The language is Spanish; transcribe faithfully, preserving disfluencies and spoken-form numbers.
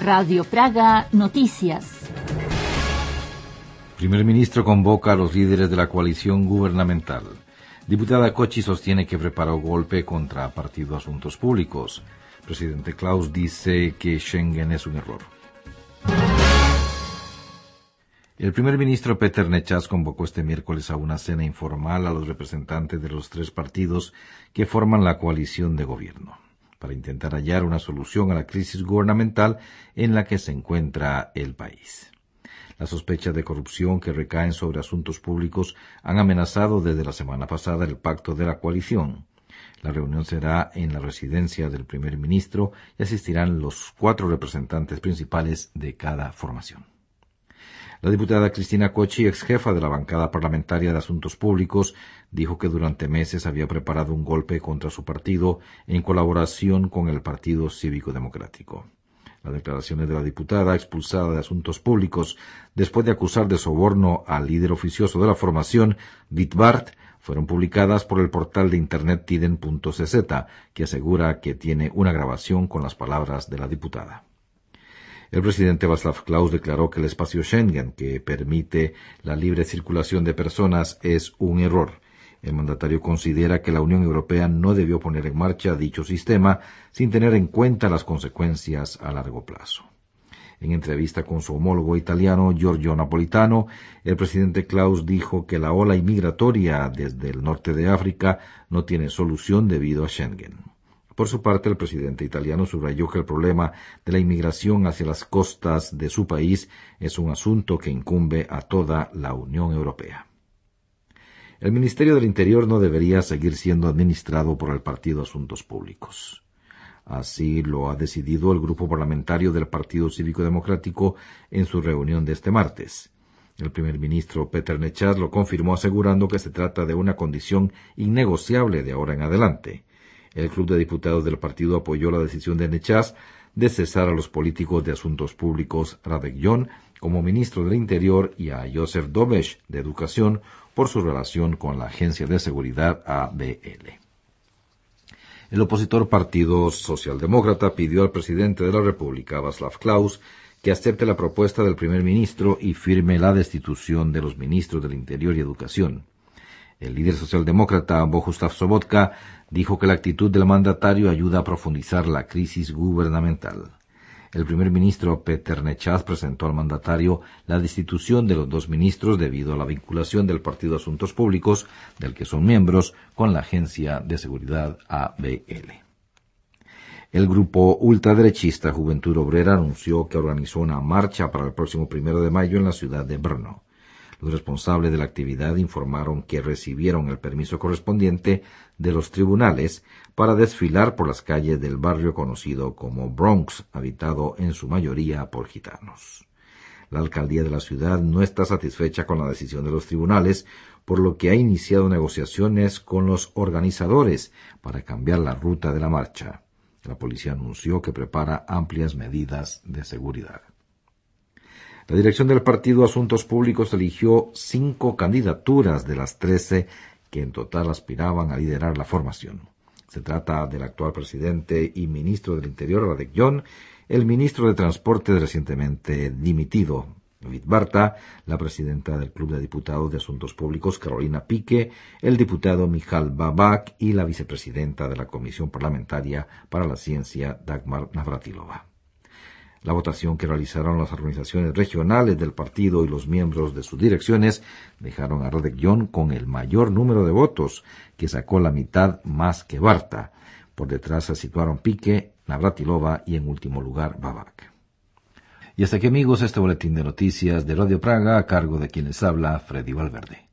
Radio Praga Noticias. Primer ministro convoca a los líderes de la coalición gubernamental. Diputada Kochi sostiene que preparó golpe contra Partido Asuntos Públicos. Presidente Klaus dice que Schengen es un error. El primer ministro Peter Nečas convocó este miércoles a una cena informal a los representantes de los tres partidos que forman la coalición de gobierno, para intentar hallar una solución a la crisis gubernamental en la que se encuentra el país. Las sospechas de corrupción que recaen sobre asuntos públicos han amenazado desde la semana pasada el pacto de la coalición. La reunión será en la residencia del primer ministro y asistirán los cuatro representantes principales de cada formación. La diputada Cristina Kochi, ex jefa de la bancada parlamentaria de Asuntos Públicos, dijo que durante meses había preparado un golpe contra su partido en colaboración con el Partido Cívico Democrático. Las declaraciones de la diputada expulsada de Asuntos Públicos después de acusar de soborno al líder oficioso de la formación, Wittbart, fueron publicadas por el portal de internet Tiden punto c z, que asegura que tiene una grabación con las palabras de la diputada. El presidente Václav Klaus declaró que el espacio Schengen, que permite la libre circulación de personas, es un error. El mandatario considera que la Unión Europea no debió poner en marcha dicho sistema sin tener en cuenta las consecuencias a largo plazo. En entrevista con su homólogo italiano Giorgio Napolitano, el presidente Klaus dijo que la ola inmigratoria desde el norte de África no tiene solución debido a Schengen. Por su parte, el presidente italiano subrayó que el problema de la inmigración hacia las costas de su país es un asunto que incumbe a toda la Unión Europea. El Ministerio del Interior no debería seguir siendo administrado por el Partido Asuntos Públicos. Así lo ha decidido el grupo parlamentario del Partido Cívico Democrático en su reunión de este martes. El primer ministro Peter Nečas lo confirmó asegurando que se trata de una condición innegociable de ahora en adelante. El club de diputados del partido apoyó la decisión de Nečas de cesar a los políticos de Asuntos Públicos Radek Jon como ministro del Interior y a Josef Dobeš de Educación por su relación con la Agencia de Seguridad A B L. El opositor Partido Socialdemócrata pidió al presidente de la República, Václav Klaus, que acepte la propuesta del primer ministro y firme la destitución de los ministros del Interior y Educación. El líder socialdemócrata Bohuslav Sobotka dijo que la actitud del mandatario ayuda a profundizar la crisis gubernamental. El primer ministro Peter Nečas presentó al mandatario la destitución de los dos ministros debido a la vinculación del Partido Asuntos Públicos, del que son miembros, con la Agencia de Seguridad A B L. El grupo ultraderechista Juventud Obrera anunció que organizó una marcha para el próximo primero de mayo en la ciudad de Brno. Los responsables de la actividad informaron que recibieron el permiso correspondiente de los tribunales para desfilar por las calles del barrio conocido como Bronx, habitado en su mayoría por gitanos. La alcaldía de la ciudad no está satisfecha con la decisión de los tribunales, por lo que ha iniciado negociaciones con los organizadores para cambiar la ruta de la marcha. La policía anunció que prepara amplias medidas de seguridad. La dirección del Partido Asuntos Públicos eligió cinco candidaturas de las trece que en total aspiraban a liderar la formación. Se trata del actual presidente y ministro del Interior, Radek Jon, el ministro de Transporte recientemente dimitido, Wittbart, la presidenta del Club de Diputados de Asuntos Públicos, Carolina Pique, el diputado Michal Babak y la vicepresidenta de la Comisión Parlamentaria para la Ciencia, Dagmar Navratilova. La votación que realizaron las organizaciones regionales del partido y los miembros de sus direcciones dejaron a Radek Jon con el mayor número de votos, que sacó la mitad más que Barta. Por detrás se situaron Pique, Navratilova y en último lugar Babak. Y hasta aquí, amigos, este boletín de noticias de Radio Praga a cargo de quien les habla, Freddy Valverde.